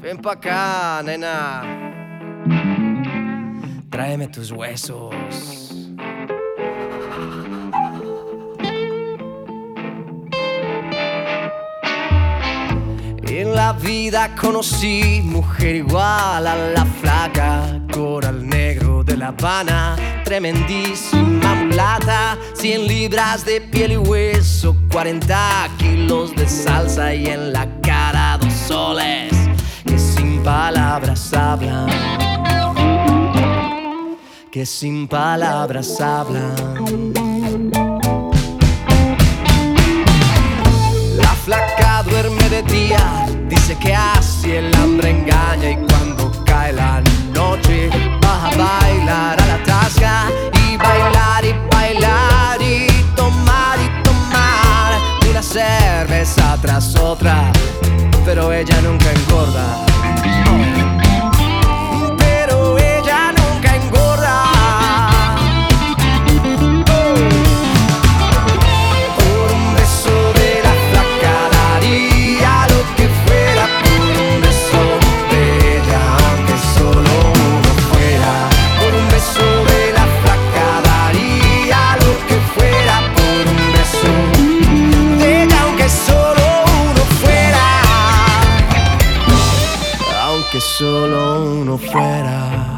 Ven pa' acá, nena. Tráeme tus huesos. En la vida conocí mujer igual a la flaca, coral negro de La Habana, tremendísima mulata, 100 libras de piel y hueso, 40 kilos de salsa y en la cara 2 soles que sin palabras hablan, que sin palabras hablan. La flaca duerme de día, dice que así el hambre engaña, y cuando cae la noche va a bailar a la tasca, y bailar y bailar y tomar una cerveza tras otra, pero ella nunca engorda. Pero ella nunca engorda. Por un beso de la flaca daría lo que fuera, por un beso de ella, aunque solo uno fuera. Por un beso de la flaca daría lo que fuera, por un beso de ella, aunque solo uno fuera. Aunque solo uno fuera.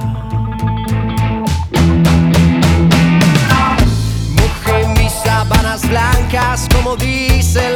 Mojé mis sábanas blancas, como dice